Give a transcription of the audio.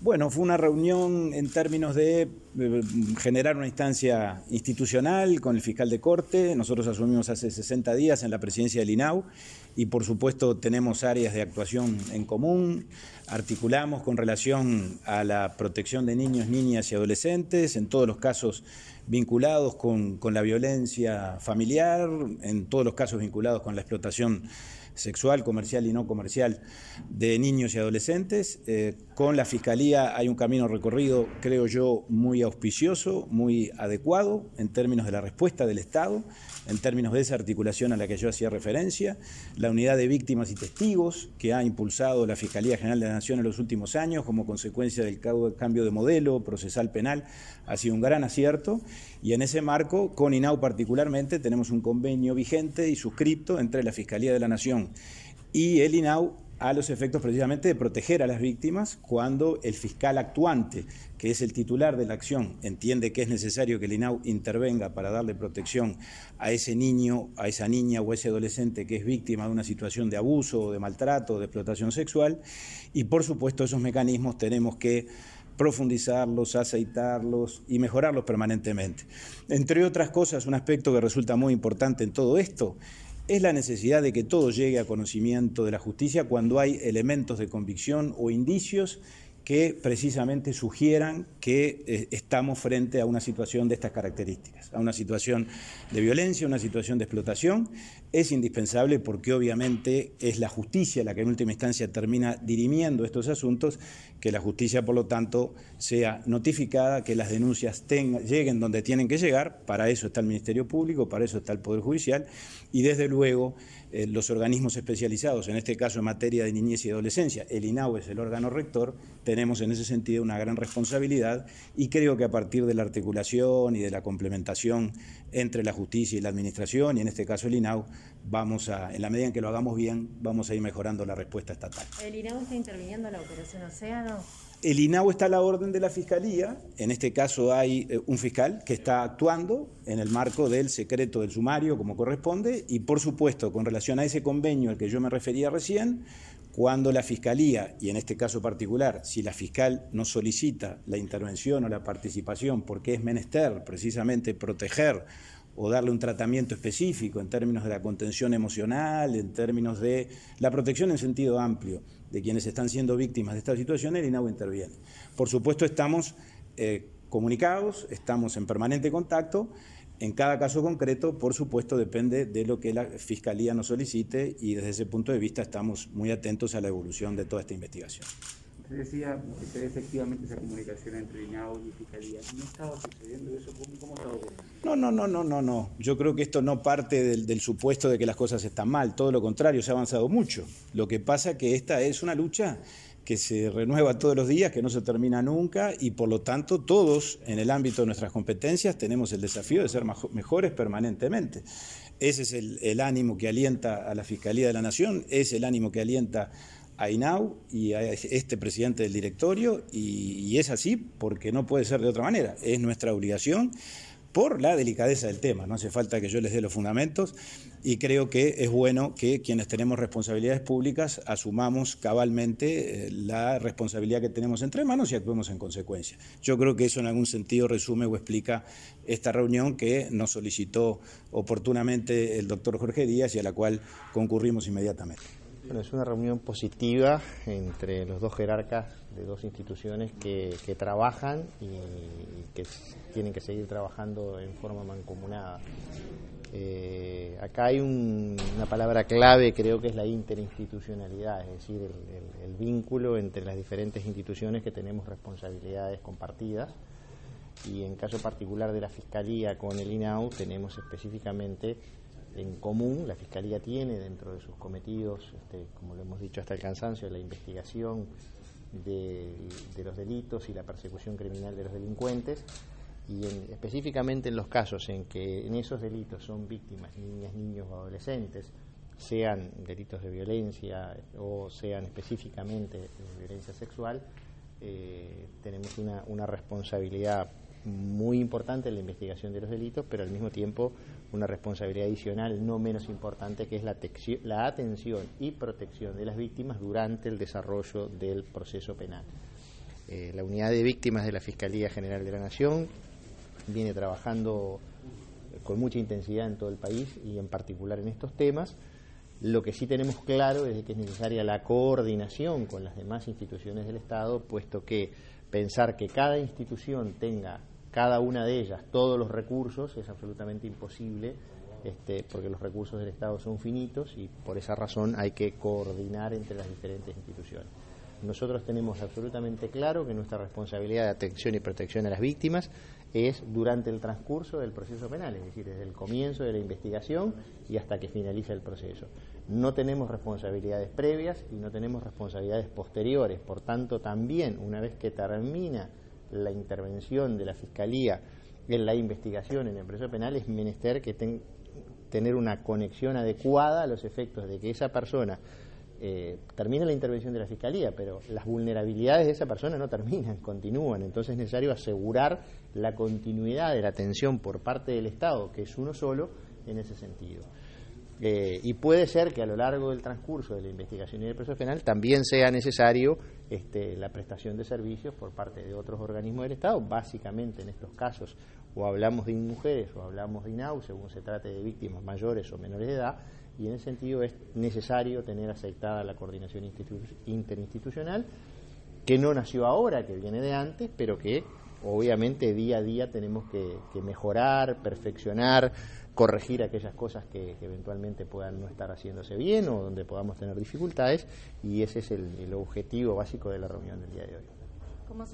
Bueno, fue una reunión en términos de generar una instancia institucional con el fiscal de corte. Nosotros asumimos hace 60 días en la presidencia del INAU y por supuesto tenemos áreas de actuación en común. Articulamos con relación a la protección de niños, niñas y adolescentes, en todos los casos vinculados con la violencia familiar, en todos los casos vinculados con la explotación sexual, comercial y no comercial de niños y adolescentes. Con la Fiscalía hay un camino recorrido, creo yo, muy auspicioso, muy adecuado en términos de la respuesta del Estado, en términos de esa articulación a la que yo hacía referencia, la unidad de víctimas y testigos que ha impulsado la Fiscalía General de la Nación en los últimos años como consecuencia del cambio de modelo procesal penal, ha sido un gran acierto, y en ese marco, con INAU particularmente, tenemos un convenio vigente y suscripto entre la Fiscalía de la Nación y el INAU a los efectos precisamente de proteger a las víctimas cuando el fiscal actuante, que es el titular de la acción, entiende que es necesario que el INAU intervenga para darle protección a ese niño, a esa niña o a ese adolescente que es víctima de una situación de abuso, de maltrato, de explotación sexual, y por supuesto esos mecanismos tenemos que profundizarlos, aceitarlos y mejorarlos permanentemente. Entre otras cosas, un aspecto que resulta muy importante en todo esto es la necesidad de que todo llegue a conocimiento de la justicia cuando hay elementos de convicción o indicios que precisamente sugieran que estamos frente a una situación de estas características, a una situación de violencia, una situación de explotación. Es indispensable porque obviamente es la justicia la que en última instancia termina dirimiendo estos asuntos, que la justicia por lo tanto sea notificada, que las denuncias lleguen donde tienen que llegar. Para eso está el Ministerio Público, para eso está el Poder Judicial y desde luego los organismos especializados, en este caso en materia de niñez y adolescencia, el INAU es el órgano rector, tenemos en ese sentido una gran responsabilidad y creo que a partir de la articulación y de la complementación entre la justicia y la administración, y en este caso el INAU, en la medida en que lo hagamos bien, vamos a ir mejorando la respuesta estatal. ¿El INAU está interviniendo en la Operación Océano? El INAU está a la orden de la Fiscalía, en este caso hay un fiscal que está actuando en el marco del secreto del sumario como corresponde y por supuesto con relación a ese convenio al que yo me refería recién, cuando la Fiscalía, y en este caso particular, si la fiscal nos solicita la intervención o la participación porque es menester precisamente proteger o darle un tratamiento específico en términos de la contención emocional, en términos de la protección en sentido amplio de quienes están siendo víctimas de esta situación, el INAU interviene. Por supuesto estamos comunicados, estamos en permanente contacto. En cada caso concreto, por supuesto, depende de lo que la Fiscalía nos solicite y desde ese punto de vista estamos muy atentos a la evolución de toda esta investigación. Usted decía que se ve efectivamente esa comunicación entre INAU y Fiscalía. ¿No estaba sucediendo eso? ¿Cómo estaba ocurriendo? No. Yo creo que esto no parte del supuesto de que las cosas están mal. Todo lo contrario, se ha avanzado mucho. Lo que pasa es que esta es una lucha que se renueva todos los días, que no se termina nunca y por lo tanto todos en el ámbito de nuestras competencias tenemos el desafío de ser mejores permanentemente. Ese es el ánimo que alienta a la Fiscalía de la Nación, es el ánimo que alienta a INAU y a este presidente del directorio y es así porque no puede ser de otra manera, es nuestra obligación por la delicadeza del tema, no hace falta que yo les dé los fundamentos y creo que es bueno que quienes tenemos responsabilidades públicas asumamos cabalmente la responsabilidad que tenemos entre manos y actuemos en consecuencia. Yo creo que eso en algún sentido resume o explica esta reunión que nos solicitó oportunamente el doctor Jorge Díaz y a la cual concurrimos inmediatamente. Bueno, es una reunión positiva entre los dos jerarcas de dos instituciones que trabajan y que tienen que seguir trabajando en forma mancomunada. Acá hay una palabra clave, creo que es la interinstitucionalidad, es decir, el vínculo entre las diferentes instituciones que tenemos responsabilidades compartidas. Y en caso particular de la Fiscalía con el INAU tenemos específicamente en común, la Fiscalía tiene dentro de sus cometidos, como lo hemos dicho hasta el cansancio, la investigación de los delitos y la persecución criminal de los delincuentes, y específicamente en los casos en que en esos delitos son víctimas niñas, niños o adolescentes, sean delitos de violencia o sean específicamente de violencia sexual, tenemos una responsabilidad muy importante en la investigación de los delitos, pero al mismo tiempo una responsabilidad adicional no menos importante, que es la atención y protección de las víctimas durante el desarrollo del proceso penal. La unidad de víctimas de la Fiscalía General de la Nación viene trabajando con mucha intensidad en todo el país y en particular en estos temas. Lo que sí tenemos claro es que es necesaria la coordinación con las demás instituciones del Estado, puesto que pensar que cada institución tenga, cada una de ellas, todos los recursos es absolutamente imposible, porque los recursos del Estado son finitos y por esa razón hay que coordinar entre las diferentes instituciones. Nosotros tenemos absolutamente claro que nuestra responsabilidad de atención y protección a las víctimas es durante el transcurso del proceso penal, es decir, desde el comienzo de la investigación y hasta que finaliza el proceso. No tenemos responsabilidades previas y no tenemos responsabilidades posteriores, por tanto también una vez que termina la intervención de la Fiscalía en la investigación en el proceso penal es menester que tener una conexión adecuada a los efectos de que esa persona termina la intervención de la Fiscalía, pero las vulnerabilidades de esa persona no terminan, continúan. Entonces es necesario asegurar la continuidad de la atención por parte del Estado, que es uno solo, en ese sentido. Y puede ser que a lo largo del transcurso de la investigación y del proceso penal también sea necesario la prestación de servicios por parte de otros organismos del Estado. Básicamente en estos casos o hablamos de mujeres o hablamos de INAU, según se trate de víctimas mayores o menores de edad, y en ese sentido es necesario tener aceptada la coordinación interinstitucional, que no nació ahora, que viene de antes, pero que obviamente día a día tenemos que mejorar, perfeccionar, corregir aquellas cosas que eventualmente puedan no estar haciéndose bien o donde podamos tener dificultades, y ese es el objetivo básico de la reunión del día de hoy.